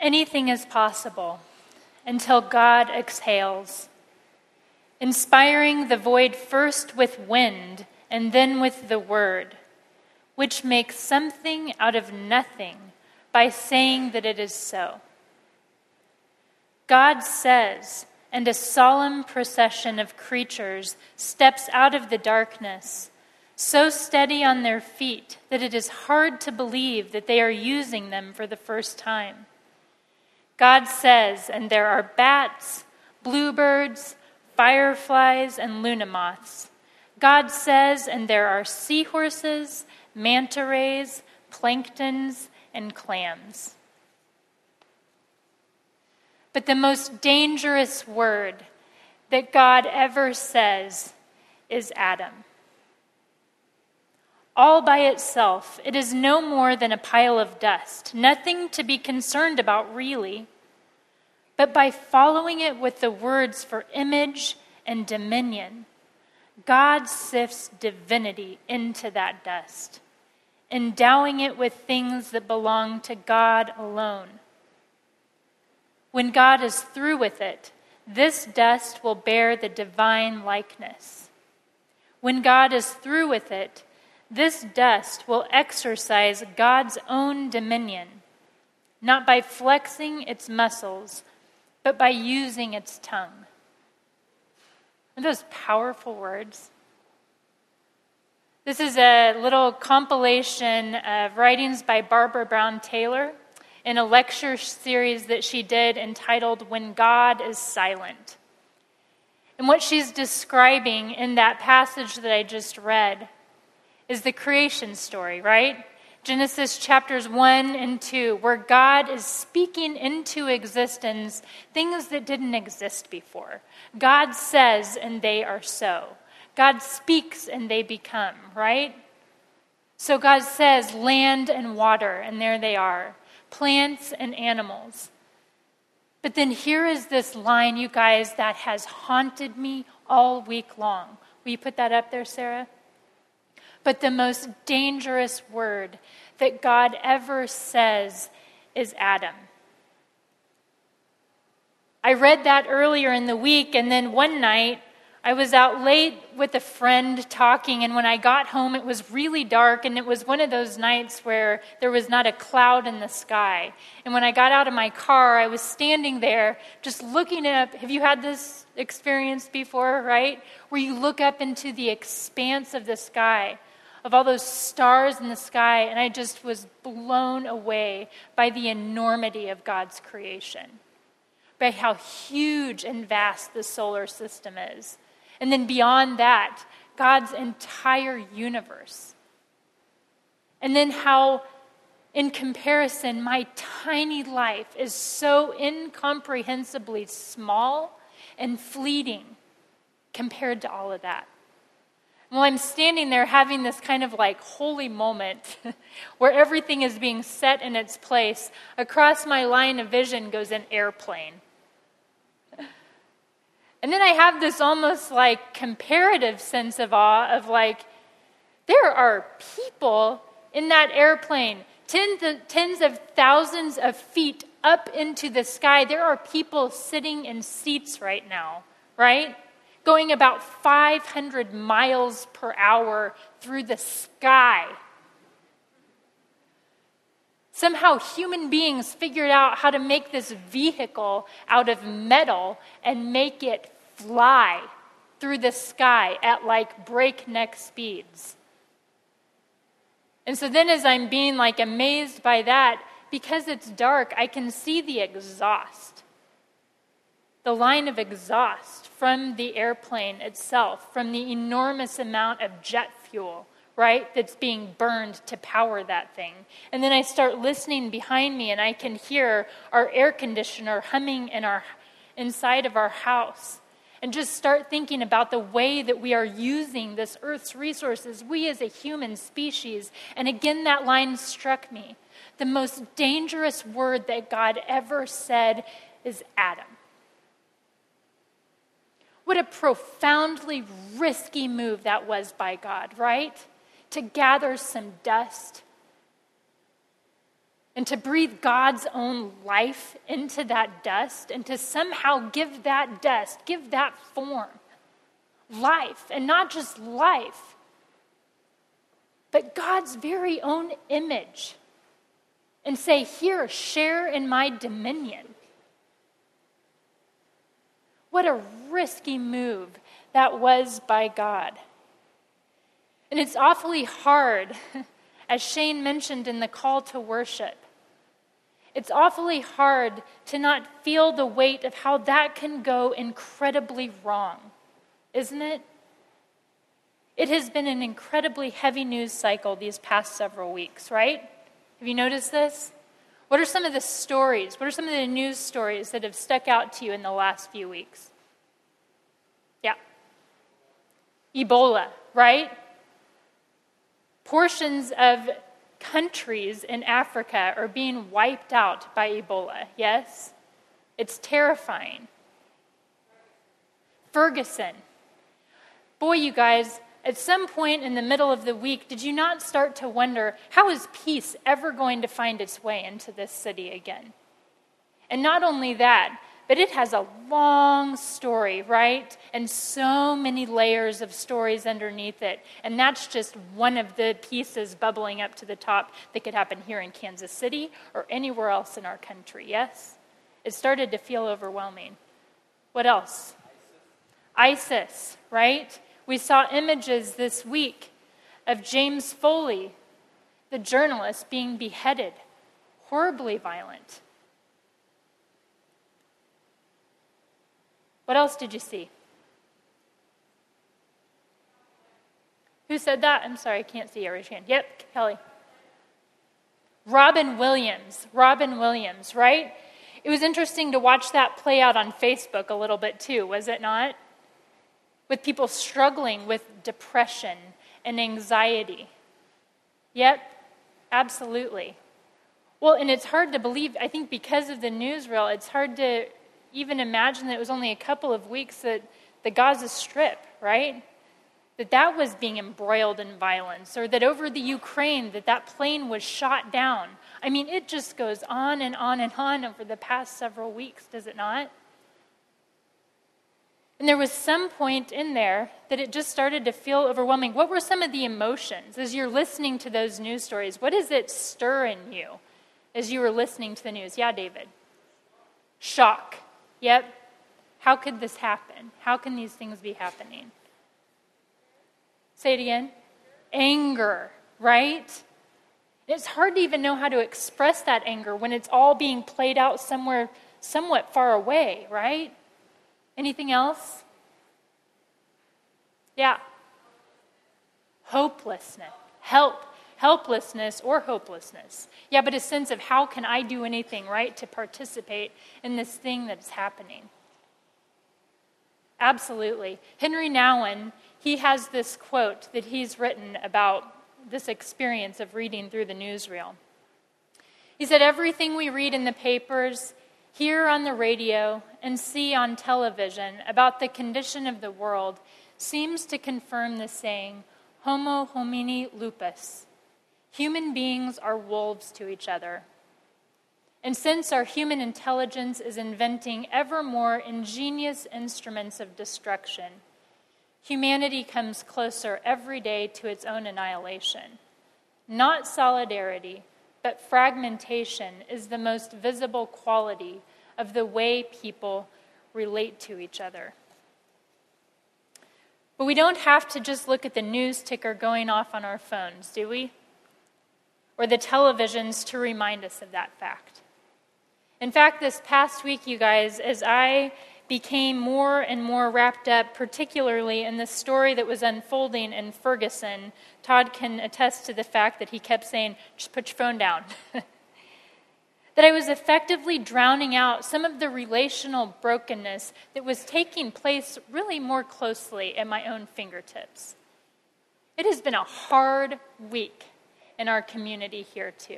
Anything is possible until God exhales, inspiring the void first with wind and then with the word, which makes something out of nothing by saying that it is so. God says, and a solemn procession of creatures steps out of the darkness, so steady on their feet that it is hard to believe that they are using them for the first time. God says, and there are bats, bluebirds, fireflies, and luna moths. God says, and there are seahorses, manta rays, planktons, and clams. But the most dangerous word that God ever says is Adam. All by itself, it is no more than a pile of dust, nothing to be concerned about really. But by following it with the words for image and dominion, God sifts divinity into that dust, endowing it with things that belong to God alone. When God is through with it, this dust will bear the divine likeness. When God is through with it, this dust will exercise God's own dominion, not by flexing its muscles, but by using its tongue. Are those powerful words? This is a little compilation of writings by Barbara Brown Taylor in a lecture series that she did entitled When God is Silent. And what she's describing in that passage that I just read is the creation story, right? Genesis chapters 1 and 2, where God is speaking into existence things that didn't exist before. God says, and they are so. God speaks, and they become, right? So God says, land and water, and there they are. Plants and animals. But then here is this line, you guys, that has haunted me all week long. Will you put that up there, Sarah? But the most dangerous word that God ever says is Adam. I read that earlier in the week, and then one night I was out late with a friend talking, and when I got home it was really dark, and it was one of those nights where there was not a cloud in the sky. And when I got out of my car, I was standing there just looking up. Have you had this experience before, right? Where you look up into the expanse of the sky, of all those stars in the sky, and I just was blown away by the enormity of God's creation, by how huge and vast the solar system is. And then beyond that, God's entire universe. And then how, in comparison, my tiny life is so incomprehensibly small and fleeting compared to all of that. Well, I'm standing there having this kind of like holy moment where everything is being set in its place. Across my line of vision goes an airplane. And then I have this almost like comparative sense of awe of like, there are people in that airplane, tens of thousands of feet up into the sky. There are people sitting in seats right now, right? Going about 500 miles per hour through the sky. Somehow human beings figured out how to make this vehicle out of metal and make it fly through the sky at like breakneck speeds. And so then as I'm being like amazed by that, because it's dark, I can see the exhaust. The line of exhaust from the airplane itself, from the enormous amount of jet fuel, right, that's being burned to power that thing. And then I start listening behind me, and I can hear our air conditioner humming inside of our house. And just start thinking about the way that we are using this earth's resources, we as a human species. And again, that line struck me. The most dangerous word that God ever said is Adam. What a profoundly risky move that was by God, right? To gather some dust and to breathe God's own life into that dust and to somehow give that dust, give that form, life, and not just life, but God's very own image, and say, here, share in my dominion. What a risky move that was by God. And it's awfully hard, as Shane mentioned in the call to worship, it's awfully hard to not feel the weight of how that can go incredibly wrong, isn't it? It has been an incredibly heavy news cycle these past several weeks, right? Have you noticed this? What are some of the stories? What are some of the news stories that have stuck out to you in the last few weeks? Yeah. Ebola, right? Portions of countries in Africa are being wiped out by Ebola, yes? It's terrifying. Ferguson. Boy, you guys, at some point in the middle of the week, did you not start to wonder, how is peace ever going to find its way into this city again? And not only that, but it has a long story, right? And so many layers of stories underneath it. And that's just one of the pieces bubbling up to the top that could happen here in Kansas City or anywhere else in our country, yes? It started to feel overwhelming. What else? ISIS, right? We saw images this week of James Foley, the journalist, being beheaded. Horribly violent. What else did you see? Who said that? I'm sorry, I can't see your hand. Yep, Kelly. Robin Williams, right? It was interesting to watch that play out on Facebook a little bit too, was it not? With people struggling with depression and anxiety. Yep, absolutely. Well, and it's hard to believe, I think because of the newsreel, it's hard to even imagine that it was only a couple of weeks that the Gaza Strip, right? That was being embroiled in violence, or that over the Ukraine, that plane was shot down. I mean, it just goes on and on and on over the past several weeks, does it not? And there was some point in there that it just started to feel overwhelming. What were some of the emotions as you're listening to those news stories? What does it stir in you as you were listening to the news? Yeah, David. Shock. Yep. How could this happen? How can these things be happening? Say it again. Anger, right? It's hard to even know how to express that anger when it's all being played out somewhere somewhat far away, right? Anything else? Yeah. Hopelessness. Helplessness or hopelessness. Yeah, but a sense of how can I do anything, right, to participate in this thing that's happening. Absolutely. Henry Nouwen, he has this quote that he's written about this experience of reading through the newsreel. He said, everything we read in the papers, hear on the radio, and see on television about the condition of the world seems to confirm the saying, homo homini lupus. Human beings are wolves to each other. And since our human intelligence is inventing ever more ingenious instruments of destruction, humanity comes closer every day to its own annihilation. Not solidarity, but fragmentation is the most visible quality of the way people relate to each other. But we don't have to just look at the news ticker going off on our phones, do we? Or the televisions to remind us of that fact. In fact, this past week, you guys, as I became more and more wrapped up, particularly in the story that was unfolding in Ferguson, Todd can attest to the fact that he kept saying, just put your phone down. That I was effectively drowning out some of the relational brokenness that was taking place really more closely at my own fingertips. It has been a hard week in our community here too.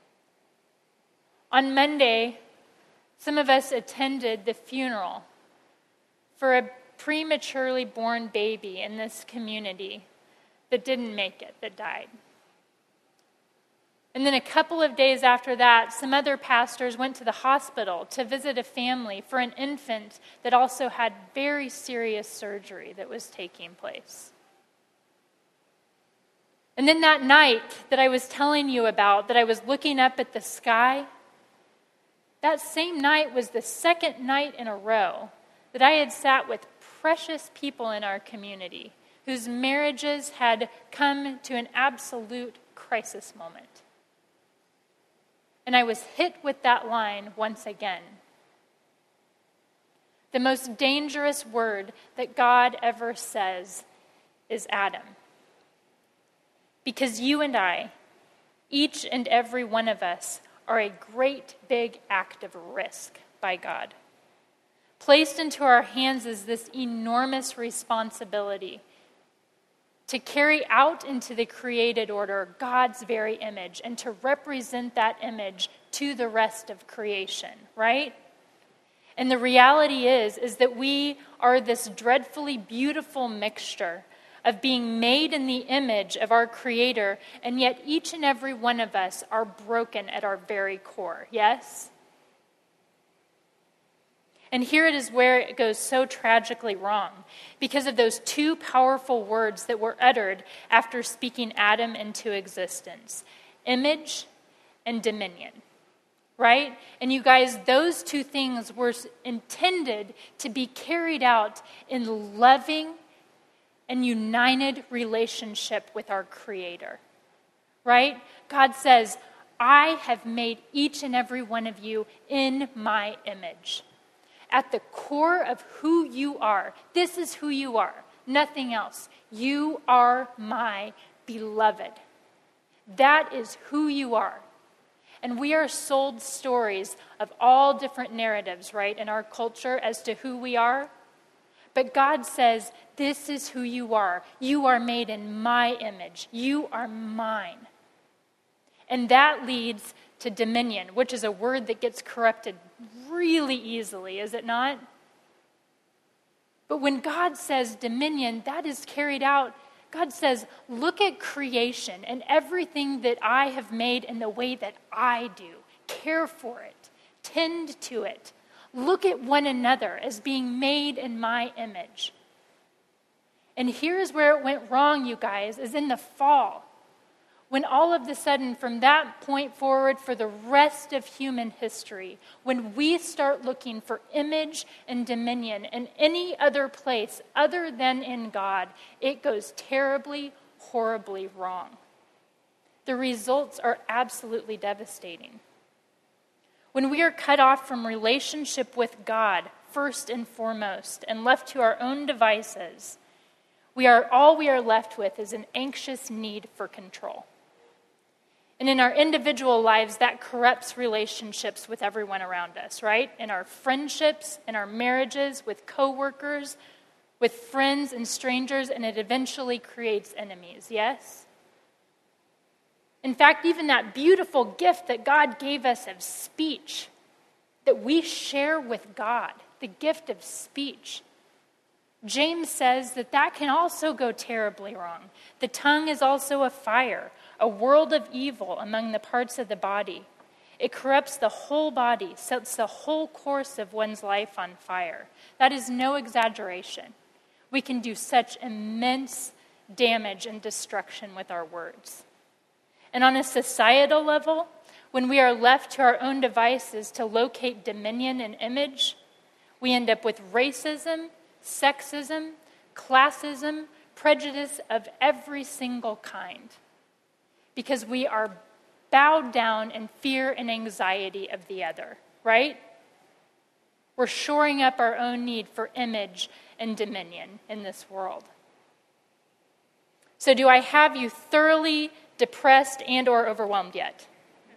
On Monday, some of us attended the funeral for a prematurely born baby in this community that didn't make it, that died. And then a couple of days after that, some other pastors went to the hospital to visit a family for an infant that also had very serious surgery that was taking place. And then that night that I was telling you about, that I was looking up at the sky, that same night was the second night in a row that I had sat with precious people in our community whose marriages had come to an absolute crisis moment. And I was hit with that line once again. The most dangerous word that God ever says is Adam. Because you and I, each and every one of us, are a great big act of risk by God. Placed into our hands is this enormous responsibility to carry out into the created order God's very image and to represent that image to the rest of creation, right? And the reality is that we are this dreadfully beautiful mixture of being made in the image of our Creator, and yet each and every one of us are broken at our very core, yes? And here it is where it goes so tragically wrong, because of those two powerful words that were uttered after speaking Adam into existence: image and dominion, right? And you guys, those two things were intended to be carried out in loving and united relationship with our Creator, right? God says, I have made each and every one of you in my image. At the core of who you are, this is who you are, nothing else. You are my beloved. That is who you are. And we are sold stories of all different narratives, right, in our culture as to who we are. But God says, this is who you are. You are made in my image. You are mine. And that leads to dominion, which is a word that gets corrupted really easily, is it not? But when God says dominion, that is carried out. God says, look at creation and everything that I have made in the way that I do. Care for it. Tend to it. Look at one another as being made in my image. And here's where it went wrong, you guys, is in the fall. When all of a sudden, from that point forward for the rest of human history, when we start looking for image and dominion in any other place other than in God, it goes terribly, horribly wrong. The results are absolutely devastating. When we are cut off from relationship with God, first and foremost, and left to our own devices, all we are left with is an anxious need for control. And in our individual lives, that corrupts relationships with everyone around us, right? In our friendships, in our marriages, with coworkers, with friends and strangers, and it eventually creates enemies, yes? In fact, even that beautiful gift that God gave us of speech, that we share with God, the gift of speech, James says that can also go terribly wrong. The tongue is also a fire, a world of evil among the parts of the body. It corrupts the whole body, sets the whole course of one's life on fire. That is no exaggeration. We can do such immense damage and destruction with our words. And on a societal level, when we are left to our own devices to locate dominion and image, we end up with racism, sexism, classism, prejudice of every single kind. Because we are bowed down in fear and anxiety of the other, right? We're shoring up our own need for image and dominion in this world. So do I have you thoroughly depressed and or overwhelmed yet?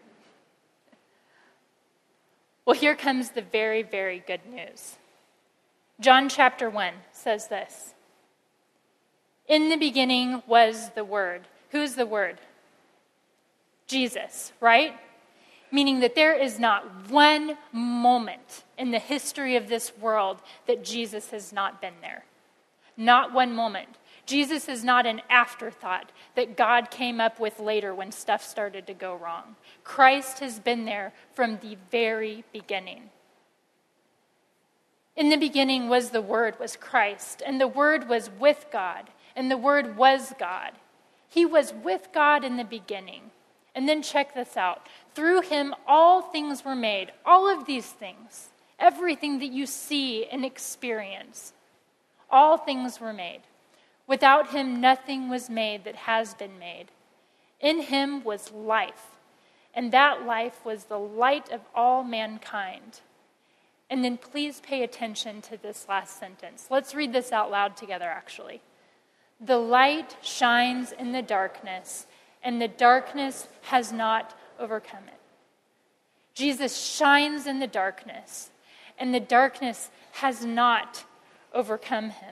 Well, here comes the very, very good news. John chapter 1 says this. In the beginning was the Word. Who's the Word? Jesus, right? Meaning that there is not one moment in the history of this world that Jesus has not been there. Not one moment. Jesus is not an afterthought that God came up with later when stuff started to go wrong. Christ has been there from the very beginning. In the beginning was the Word, was Christ, and the Word was with God, and the Word was God. He was with God in the beginning. And then check this out. Through him, all things were made. All of these things, everything that you see and experience, all things were made. Without him, nothing was made that has been made. In him was life, and that life was the light of all mankind. And then please pay attention to this last sentence. Let's read this out loud together, actually. The light shines in the darkness, and the darkness has not overcome it. Jesus shines in the darkness, and the darkness has not overcome him.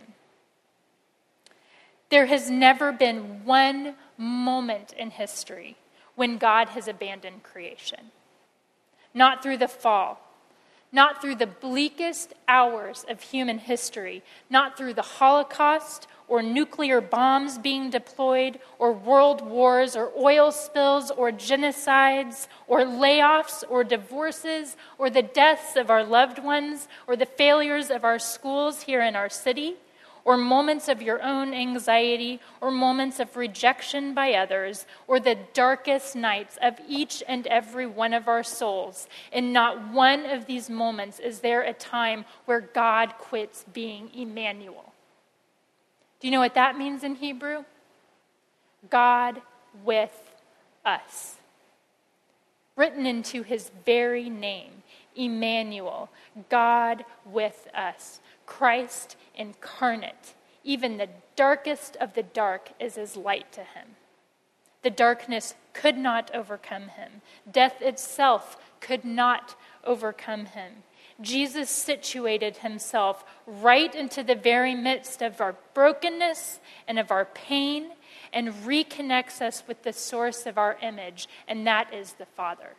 There has never been one moment in history when God has abandoned creation. Not through the fall, not through the bleakest hours of human history, not through the Holocaust or nuclear bombs being deployed or world wars or oil spills or genocides or layoffs or divorces or the deaths of our loved ones or the failures of our schools here in our city, or moments of your own anxiety, or moments of rejection by others, or the darkest nights of each and every one of our souls. In not one of these moments is there a time where God quits being Emmanuel. Do you know what that means in Hebrew? God with us. Written into his very name, Emmanuel, God with us. Christ incarnate. Even the darkest of the dark is as light to him. The darkness could not overcome him. Death itself could not overcome him. Jesus situated himself right into the very midst of our brokenness and of our pain and reconnects us with the source of our image, and that is the Father.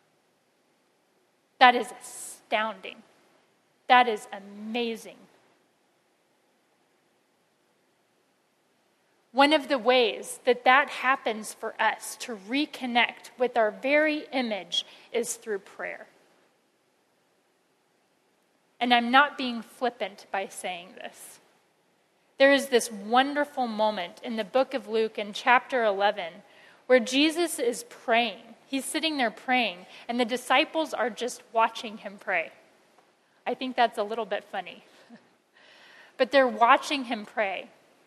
That is astounding. That is amazing. One of the ways that happens for us to reconnect with our very image is through prayer. And I'm not being flippant by saying this. There is this wonderful moment in the book of Luke in chapter 11 where Jesus is praying. He's sitting there praying, and the disciples are just watching him pray. I think that's a little bit funny. But they're watching him pray.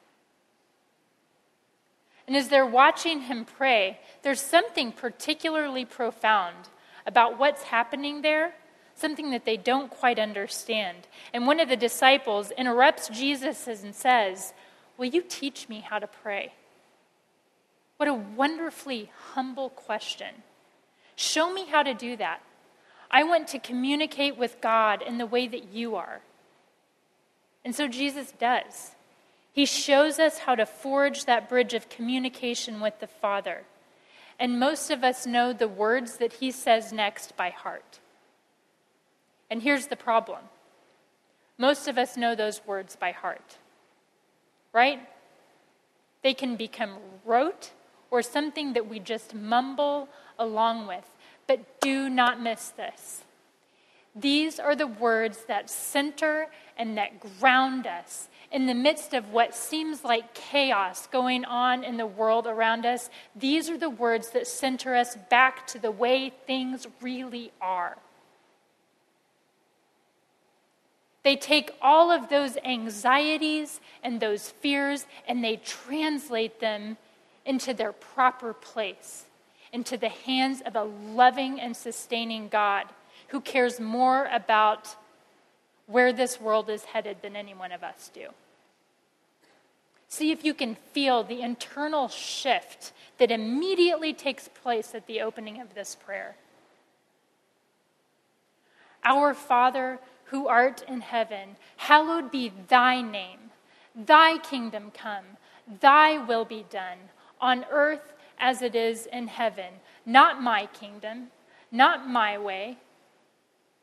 And as they're watching him pray, there's something particularly profound about what's happening there, something that they don't quite understand. And one of the disciples interrupts Jesus and says, "Will you teach me how to pray?" What a wonderfully humble question. Show me how to do that. I want to communicate with God in the way that you are. And so Jesus does. He shows us how to forge that bridge of communication with the Father. And most of us know the words that he says next by heart. And here's the problem. Most of us know those words by heart, right? They can become rote or something that we just mumble along with. But do not miss this. These are the words that center and that ground us in the midst of what seems like chaos going on in the world around us. These are the words that center us back to the way things really are. They take all of those anxieties and those fears and they translate them into their proper place, into the hands of a loving and sustaining God who cares more about where this world is headed than any one of us do. See if you can feel the internal shift that immediately takes place at the opening of this prayer. Our Father, who art in heaven, hallowed be thy name. Thy kingdom come, thy will be done, on earth as it is in heaven. Not my kingdom, not my way.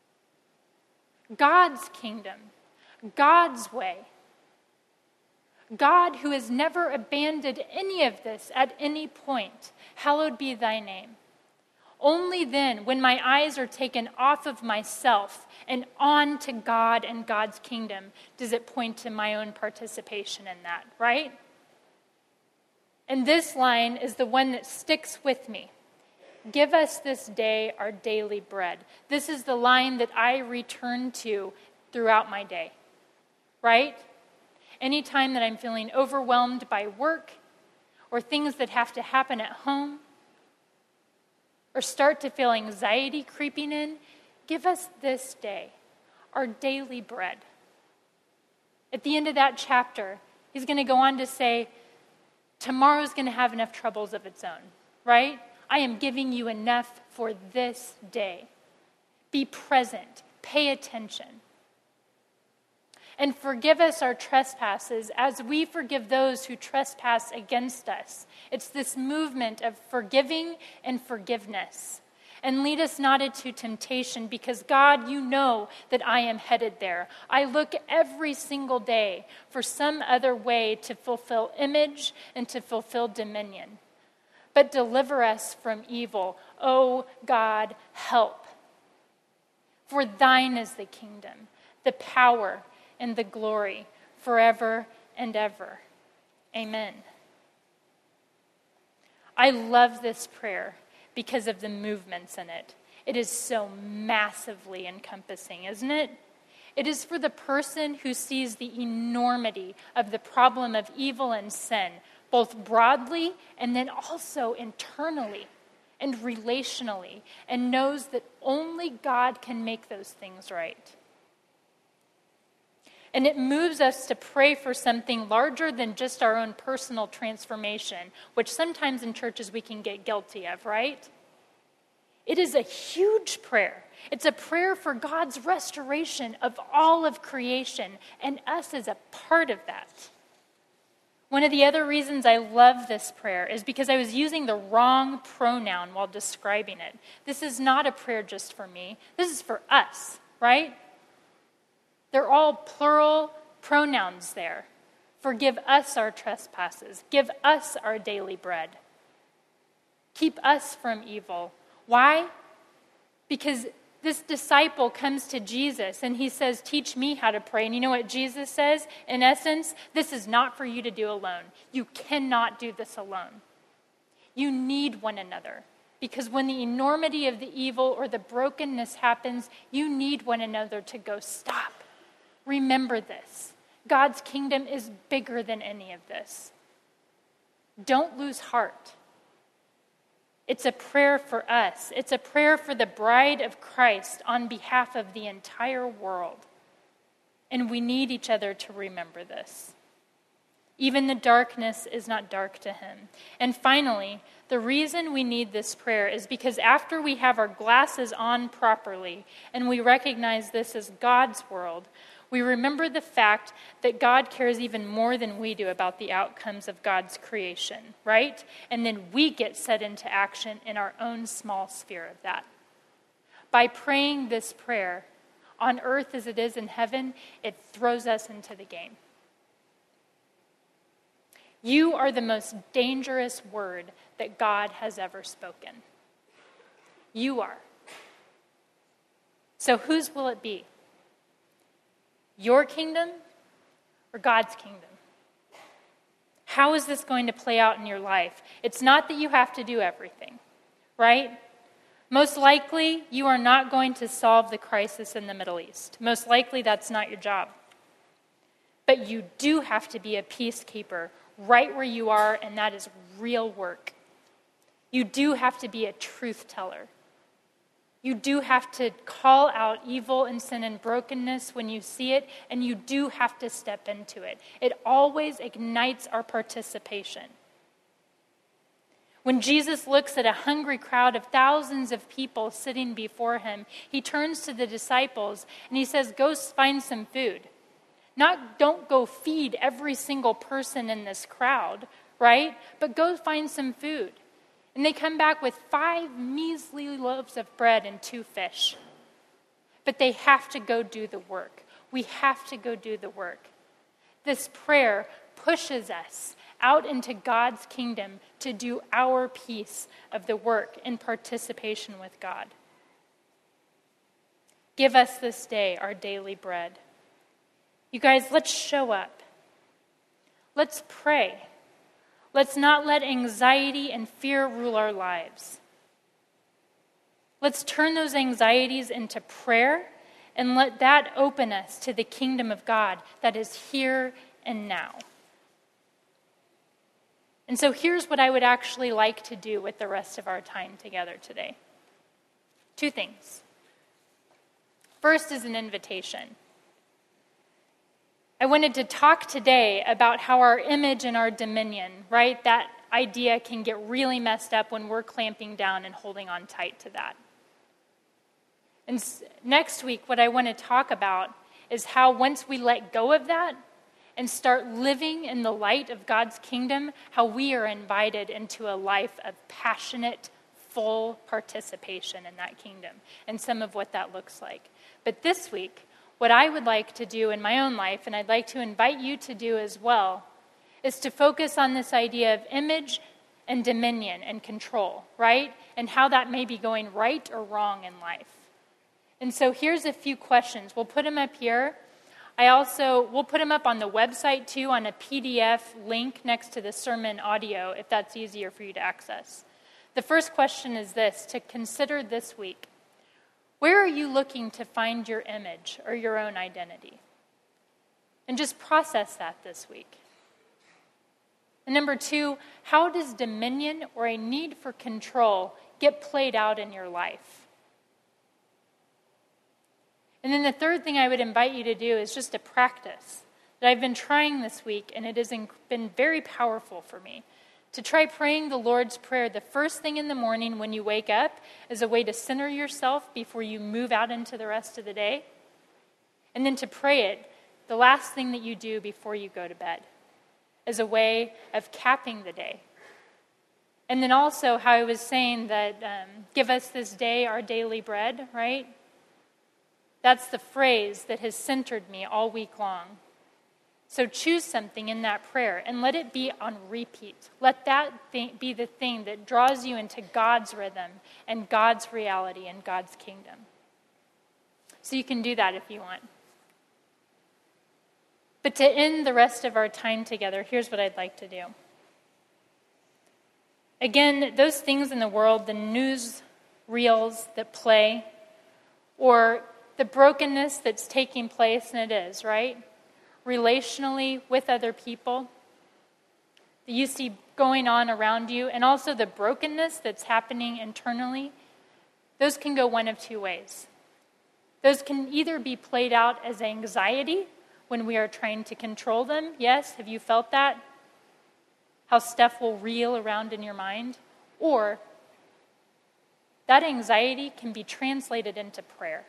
God's kingdom, God's way. God, who has never abandoned any of this at any point, hallowed be thy name. Only then, when my eyes are taken off of myself and on to God and God's kingdom, does it point to my own participation in that, right? And this line is the one that sticks with me. Give us this day our daily bread. This is the line that I return to throughout my day, right? Anytime that I'm feeling overwhelmed by work or things that have to happen at home, or start to feel anxiety creeping in, give us this day our daily bread. At the end of that chapter, he's going to go on to say, tomorrow's going to have enough troubles of its own, right? I am giving you enough for this day. Be present. Pay attention. And forgive us our trespasses as we forgive those who trespass against us. It's this movement of forgiving and forgiveness. And lead us not into temptation, because God, you know that I am headed there. I look every single day for some other way to fulfill image and to fulfill dominion. But deliver us from evil. Oh God, help. For thine is the kingdom, the power, and the glory forever and ever. Amen. I love this prayer because of the movements in it. It is so massively encompassing, isn't it? It is for the person who sees the enormity of the problem of evil and sin, both broadly and then also internally and relationally, and knows that only God can make those things right. And it moves us to pray for something larger than just our own personal transformation, which sometimes in churches we can get guilty of, right? It is a huge prayer. It's a prayer for God's restoration of all of creation, and us as a part of that. One of the other reasons I love this prayer is because I was using the wrong pronoun while describing it. This is not a prayer just for me. This is for us, right? They're all plural pronouns there. Forgive us our trespasses. Give us our daily bread. Keep us from evil. Why? Because this disciple comes to Jesus and he says, teach me how to pray. And you know what Jesus says? In essence, this is not for you to do alone. You cannot do this alone. You need one another. Because when the enormity of the evil or the brokenness happens, you need one another to go, stop. Remember this. God's kingdom is bigger than any of this. Don't lose heart. It's a prayer for us. It's a prayer for the bride of Christ on behalf of the entire world. And we need each other to remember this. Even the darkness is not dark to him. And finally, the reason we need this prayer is because after we have our glasses on properly and we recognize this as God's world, we remember the fact that God cares even more than we do about the outcomes of God's creation, right? And then we get set into action in our own small sphere of that. By praying this prayer, on earth as it is in heaven, it throws us into the game. You are the most dangerous word that God has ever spoken. You are. So whose will it be? Your kingdom or God's kingdom? How is this going to play out in your life? It's not that you have to do everything, right? Most likely, you are not going to solve the crisis in the Middle East. Most likely, that's not your job. But you do have to be a peacekeeper right where you are, and that is real work. You do have to be a truth teller. You do have to call out evil and sin and brokenness when you see it, and you do have to step into it. It always ignites our participation. When Jesus looks at a hungry crowd of thousands of people sitting before him, he turns to the disciples and he says, go find some food. Don't go feed every single person in this crowd, right? But go find some food. And they come back with 5 measly loaves of bread and 2 fish. But they have to go do the work. We have to go do the work. This prayer pushes us out into God's kingdom to do our piece of the work in participation with God. Give us this day our daily bread. You guys, let's show up. Let's pray. Let's not let anxiety and fear rule our lives. Let's turn those anxieties into prayer and let that open us to the kingdom of God that is here and now. And so here's what I would actually like to do with the rest of our time together today. 2 things. First is an invitation. I wanted to talk today about how our image and our dominion, right, that idea can get really messed up when we're clamping down and holding on tight to that. And next week, what I want to talk about is how once we let go of that and start living in the light of God's kingdom, how we are invited into a life of passionate, full participation in that kingdom, and some of what that looks like. But this week, what I would like to do in my own life, and I'd like to invite you to do as well, is to focus on this idea of image and dominion and control, right? And how that may be going right or wrong in life. And so here's a few questions. We'll put them up here. We'll put them up on the website too, on a PDF link next to the sermon audio, if that's easier for you to access. The first question is this, to consider this week. Where are you looking to find your image or your own identity? And just process that this week. And number 2, how does dominion or a need for control get played out in your life? And then the third thing I would invite you to do is just a practice that I've been trying this week, and it has been very powerful for me. To try praying the Lord's Prayer the first thing in the morning when you wake up as a way to center yourself before you move out into the rest of the day. And then to pray it the last thing that you do before you go to bed as a way of capping the day. And then also how I was saying that give us this day our daily bread, right? That's the phrase that has centered me all week long. So choose something in that prayer and let it be on repeat. Let that be the thing that draws you into God's rhythm and God's reality and God's kingdom. So you can do that if you want. But to end the rest of our time together, here's what I'd like to do. Again, those things in the world, the news reels that play, or the brokenness that's taking place, and it is, right? Relationally with other people that you see going on around you, and also the brokenness that's happening internally, those can go one of 2 ways. Those can either be played out as anxiety when we are trying to control them. Yes, have you felt that? How stuff will reel around in your mind? Or that anxiety can be translated into prayer.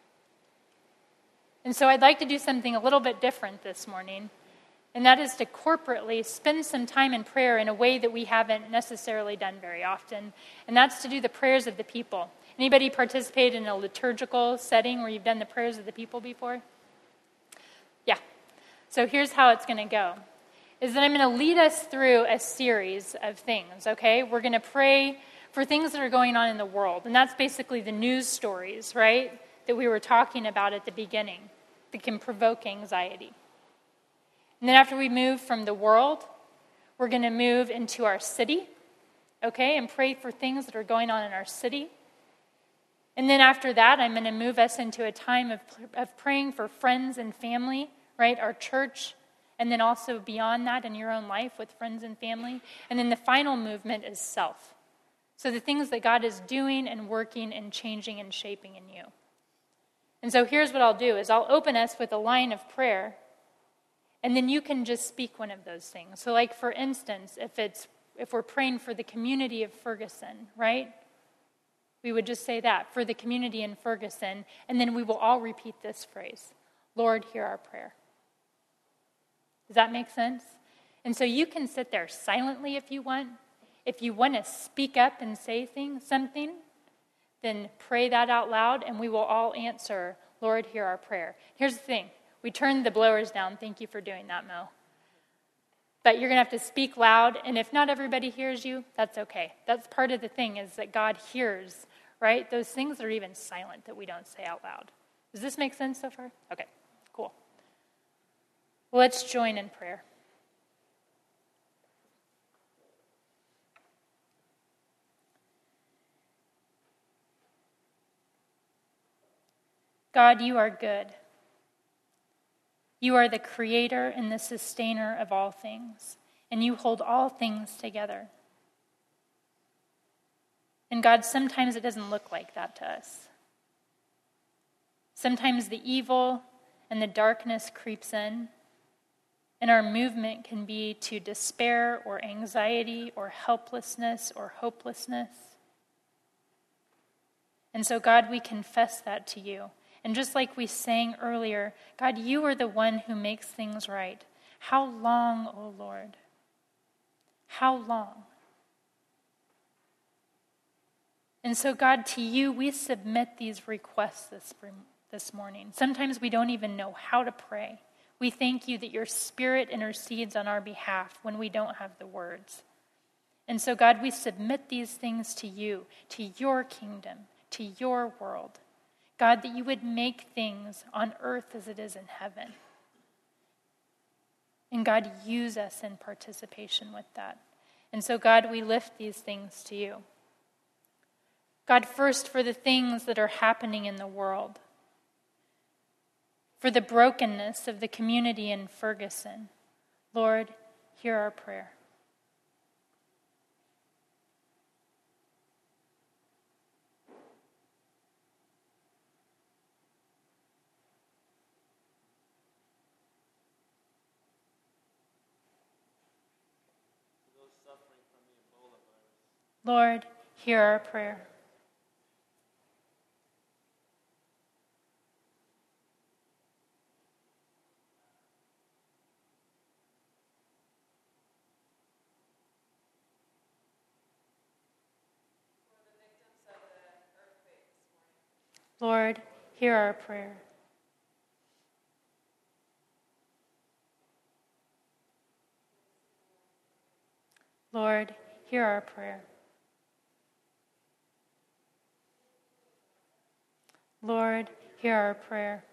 And so I'd like to do something a little bit different this morning, and that is to corporately spend some time in prayer in a way that we haven't necessarily done very often, and that's to do the prayers of the people. Anybody participate in a liturgical setting where you've done the prayers of the people before? Yeah. So here's how it's going to go, is that I'm going to lead us through a series of things, okay? We're going to pray for things that are going on in the world, and that's basically the news stories, right, that we were talking about at the beginning that can provoke anxiety. And then after we move from the world, we're going to move into our city, okay, and pray for things that are going on in our city. And then after that, I'm going to move us into a time of praying for friends and family, right, our church, and then also beyond that in your own life with friends and family. And then the final movement is self. So the things that God is doing and working and changing and shaping in you. And so here's what I'll do, is I'll open us with a line of prayer, and then you can just speak one of those things. So like, for instance, if we're praying for the community of Ferguson, right? We would just say that, for the community in Ferguson, and then we will all repeat this phrase, Lord, hear our prayer. Does that make sense? And so you can sit there silently if you want. If you want to speak up and say something, then pray that out loud, and we will all answer, Lord, hear our prayer. Here's the thing. We turned the blowers down. Thank you for doing that, Mo. But you're going to have to speak loud, and if not everybody hears you, that's okay. That's part of the thing, is that God hears, right? Those things that are even silent that we don't say out loud. Does this make sense so far? Okay, cool. Well, let's join in prayer. God, you are good. You are the creator and the sustainer of all things, and you hold all things together. And God, sometimes it doesn't look like that to us. Sometimes the evil and the darkness creeps in, and our movement can be to despair or anxiety or helplessness or hopelessness. And so, God, we confess that to you. And just like we sang earlier, God, you are the one who makes things right. How long, O Lord? How long? And so, God, to you, we submit these requests this morning. Sometimes we don't even know how to pray. We thank you that your Spirit intercedes on our behalf when we don't have the words. And so, God, we submit these things to you, to your kingdom, to your world. God, that you would make things on earth as it is in heaven. And God, use us in participation with that. And so, God, we lift these things to you. God, first for the things that are happening in the world, for the brokenness of the community in Ferguson. Lord, hear our prayer. Lord, hear our prayer. Lord, hear our prayer. Lord, hear our prayer. Lord, hear our prayer.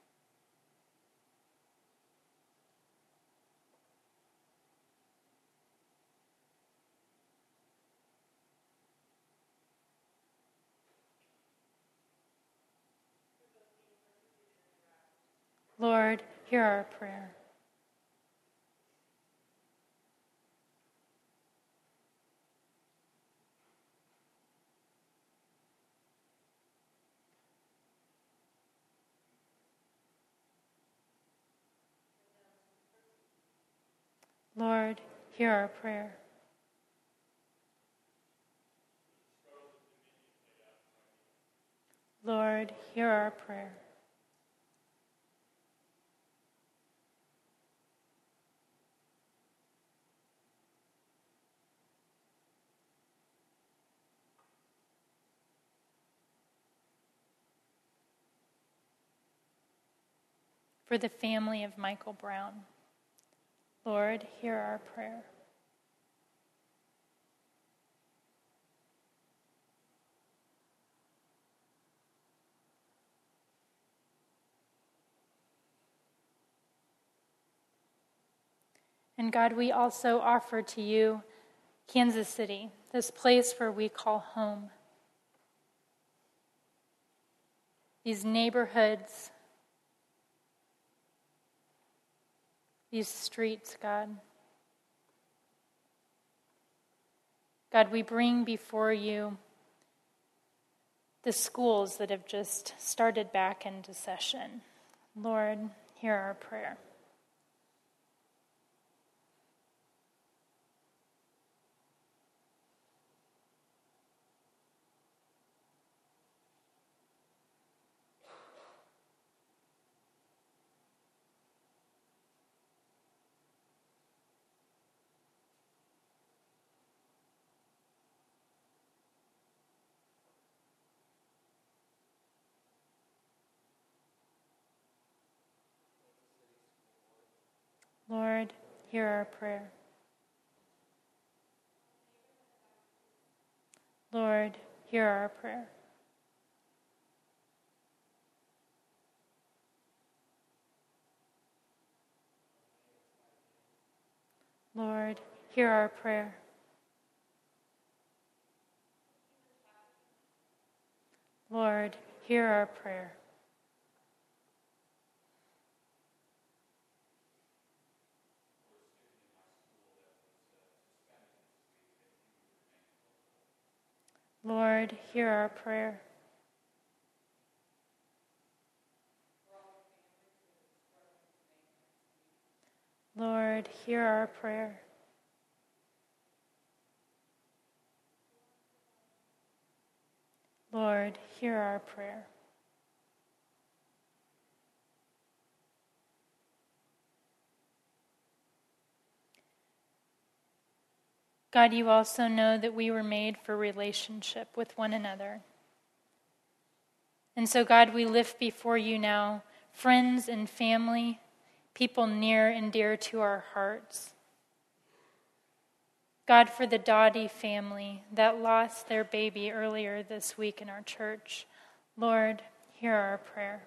Lord, hear our prayer. Lord, hear our prayer. Lord, hear our prayer. For the family of Michael Brown. Lord, hear our prayer. And God, we also offer to you Kansas City, this place where we call home. These neighborhoods, these streets, God. God, we bring before you the schools that have just started back into session. Lord, hear our prayer. Lord, hear our prayer. Lord, hear our prayer. Lord, hear our prayer. Lord, hear our prayer. Lord, hear our prayer. Lord, hear our prayer. Lord, hear our prayer. God, you also know that we were made for relationship with one another. And so, God, we lift before you now friends and family, people near and dear to our hearts. God, for the Dottie family that lost their baby earlier this week in our church, Lord, hear our prayer.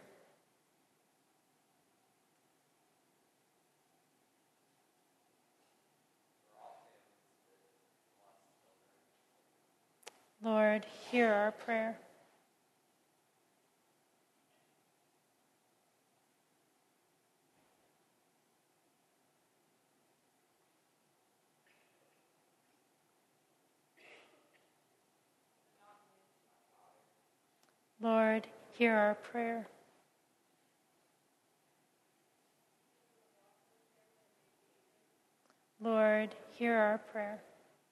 Lord, hear our prayer. Lord, hear our prayer. Lord, hear our prayer.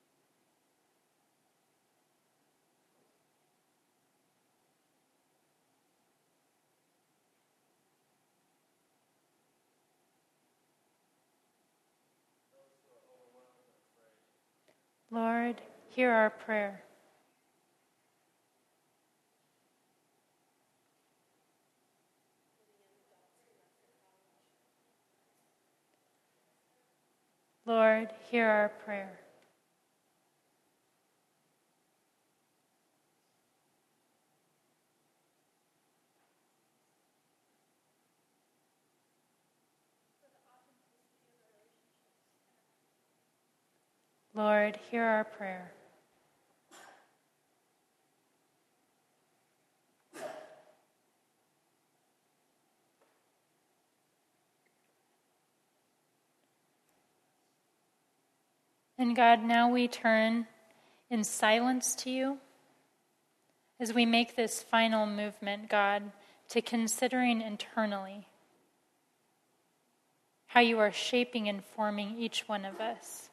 Lord, hear our prayer. Lord, hear our prayer. Lord, hear our prayer. And God, now we turn in silence to you as we make this final movement, God, to considering internally how you are shaping and forming each one of us.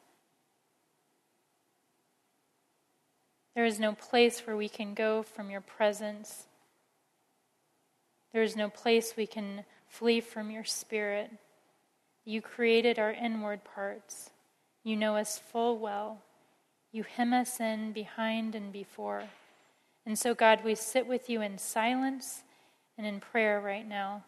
There is no place where we can go from your presence. There is no place we can flee from your spirit. You created our inward parts. You know us full well. You hem us in behind and before. And so, God, we sit with you in silence and in prayer right now.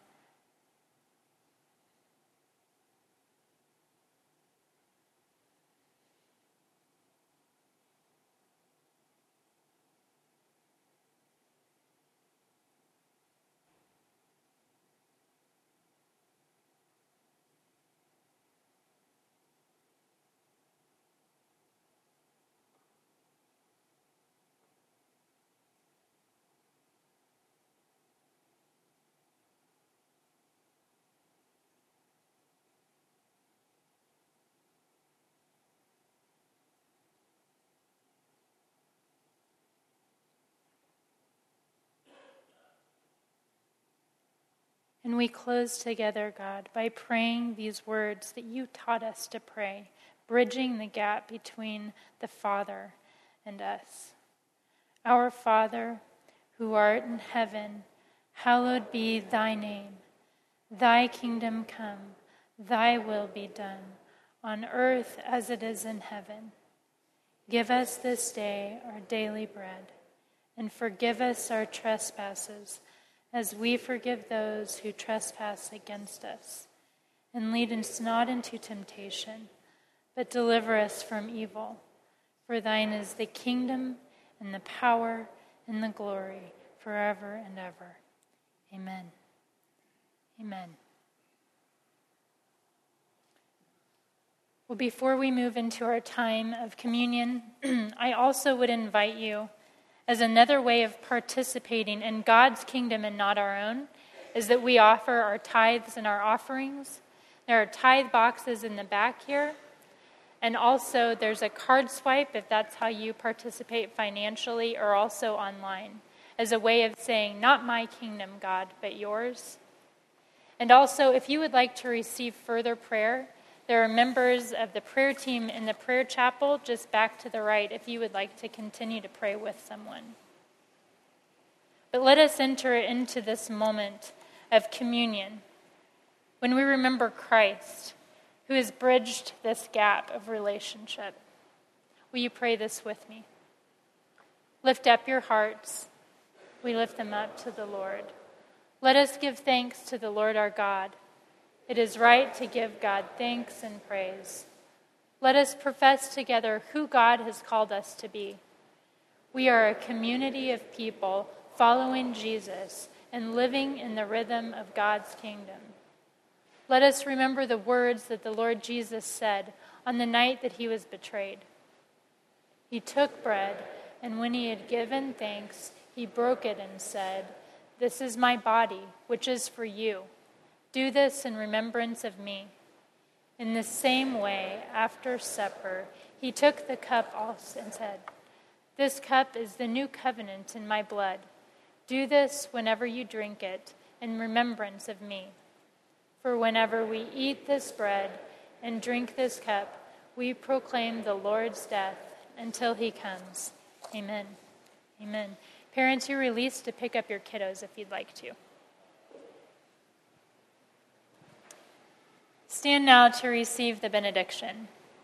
And we close together, God, by praying these words that you taught us to pray, bridging the gap between the Father and us. Our Father, who art in heaven, hallowed be thy name. Thy kingdom come, thy will be done, on earth as it is in heaven. Give us this day our daily bread, and forgive us our trespasses, as we forgive those who trespass against us. And lead us not into temptation, but deliver us from evil. For thine is the kingdom, and the power and the glory forever and ever. Amen. Amen. Well, before we move into our time of communion, I also would invite you, as another way of participating in God's kingdom and not our own, is that we offer our tithes and our offerings. There are tithe boxes in the back here. And also there's a card swipe if that's how you participate financially, or also online, as a way of saying, not my kingdom, God, but yours. And also, if you would like to receive further prayer, there are members of the prayer team in the prayer chapel just back to the right if you would like to continue to pray with someone. But let us enter into this moment of communion when we remember Christ, who has bridged this gap of relationship. Will you pray this with me? Lift up your hearts. We lift them up to the Lord. Let us give thanks to the Lord our God. It is right to give God thanks and praise. Let us profess together who God has called us to be. We are a community of people following Jesus and living in the rhythm of God's kingdom. Let us remember the words that the Lord Jesus said on the night that he was betrayed. He took bread, and when he had given thanks, he broke it and said, "This is my body, which is for you. Do this in remembrance of me." In the same way, after supper, he took the cup also and said, "This cup is the new covenant in my blood. Do this whenever you drink it in remembrance of me. For whenever we eat this bread and drink this cup, we proclaim the Lord's death until he comes." Amen. Amen. Parents, you're released to pick up your kiddos if you'd like to. Stand now to receive the benediction.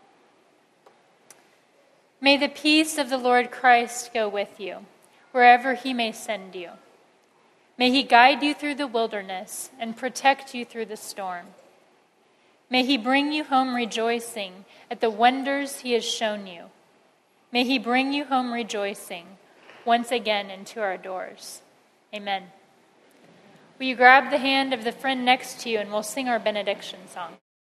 May the peace of the Lord Christ go with you, wherever he may send you. May he guide you through the wilderness and protect you through the storm. May he bring you home rejoicing at the wonders he has shown you. May he bring you home rejoicing once again into our doors. Amen. Will you grab the hand of the friend next to you and we'll sing our benediction song.